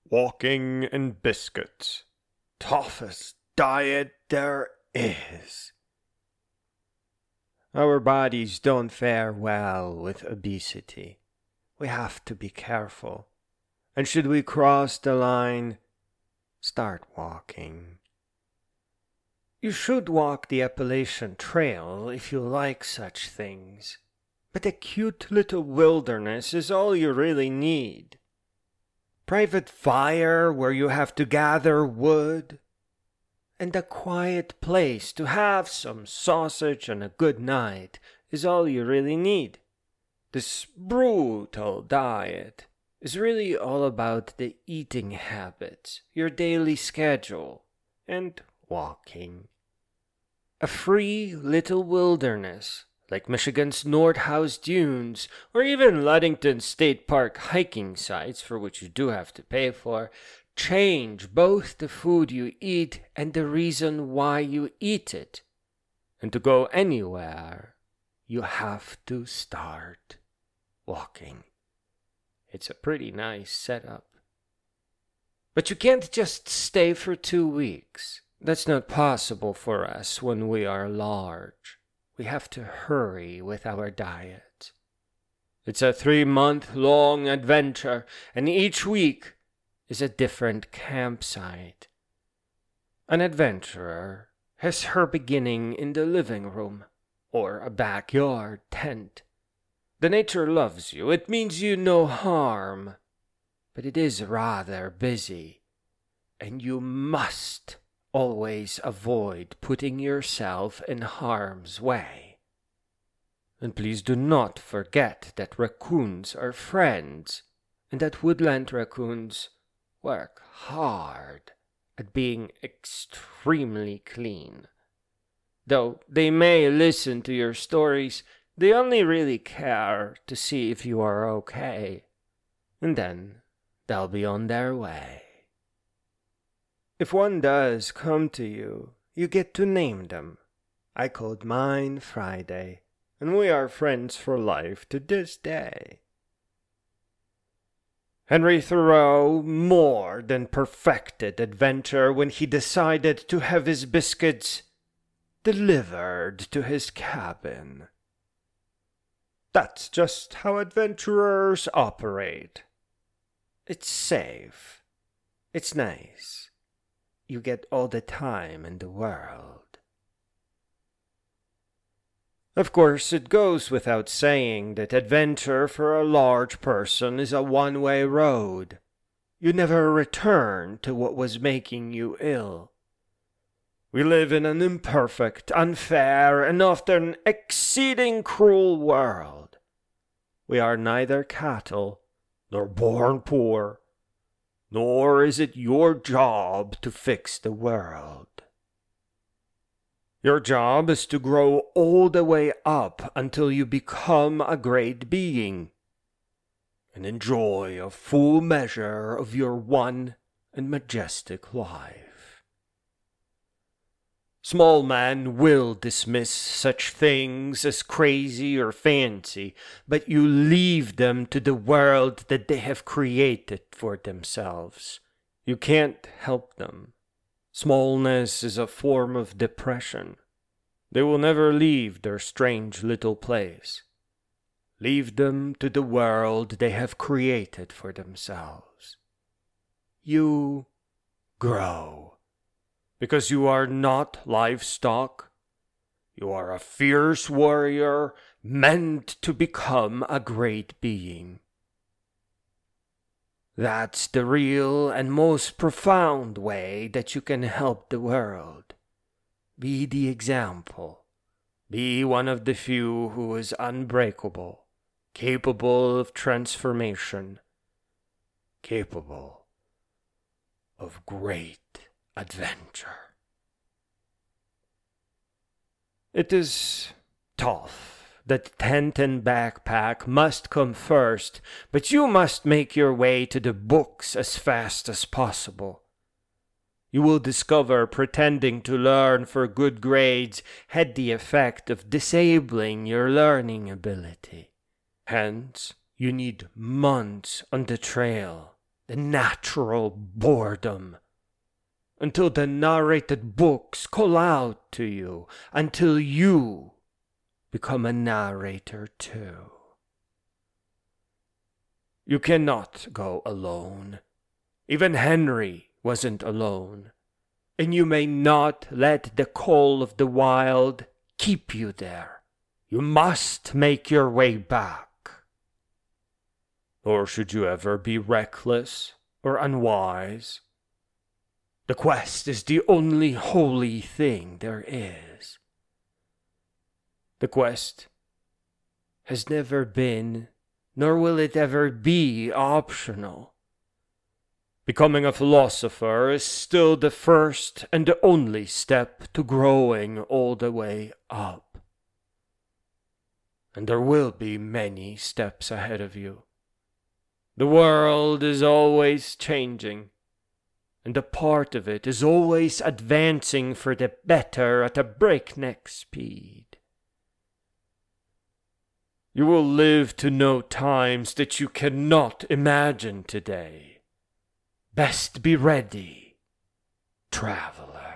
Walking and biscuits. Toughest diet there is. Our bodies don't fare well with obesity. We have to be careful. And should we cross the line, start walking. You should walk the Appalachian Trail if you like such things. But a cute little wilderness is all you really need. Private fire where you have to gather wood, and a quiet place to have some sausage and a good night is all you really need. This brutal diet is really all about the eating habits, your daily schedule, and walking. A free little wilderness, like Michigan's Nordhaus Dunes, or even Ludington State Park hiking sites, for which you do have to pay for, change both the food you eat and the reason why you eat it. And to go anywhere, you have to start walking. It's a pretty nice setup. But you can't just stay for 2 weeks. That's not possible for us when we are large. We have to hurry with our diet. It's a 3-month-long adventure, and each week is a different campsite. An adventurer has her beginning in the living room or a backyard tent. The nature loves you. It means you no harm, but it is rather busy, and you must always avoid putting yourself in harm's way. And please do not forget that raccoons are friends, and that woodland raccoons work hard at being extremely clean. Though they may listen to your stories, they only really care to see if you are okay, and then they'll be on their way. If one does come to you, you get to name them. I called mine Friday, and we are friends for life to this day. Henry Thoreau more than perfected adventure when he decided to have his biscuits delivered to his cabin. That's just how adventurers operate. It's safe. It's nice. You get all the time in the world. Of course, it goes without saying that adventure for a large person is a one-way road. You never return to what was making you ill. We live in an imperfect, unfair, and often exceeding cruel world. We are neither cattle, nor born poor, nor is it your job to fix the world. Your job is to grow all the way up until you become a great being, and enjoy a full measure of your one and majestic life. Small men will dismiss such things as crazy or fancy, but you leave them to the world that they have created for themselves. You can't help them. Smallness is a form of depression. They will never leave their strange little place. Leave them to the world they have created for themselves. You grow. Because you are not livestock. You are a fierce warrior meant to become a great being. That's the real and most profound way that you can help the world. Be the example. Be one of the few who is unbreakable, capable of transformation, capable of great adventure. It is tough that tent and backpack must come first, but you must make your way to the books as fast as possible. You will discover pretending to learn for good grades had the effect of disabling your learning ability. Hence, you need months on the trail the natural boredom, until the narrated books call out to you, until you become a narrator too. You cannot go alone. Even Henry wasn't alone. And you may not let the call of the wild keep you there. You must make your way back. Nor should you ever be reckless or unwise. The quest is the only holy thing there is. The quest has never been, nor will it ever be, optional. Becoming a philosopher is still the first and the only step to growing all the way up. And there will be many steps ahead of you. The world is always changing, and a part of it is always advancing for the better at a breakneck speed. You will live to know times that you cannot imagine today. Best be ready, traveler.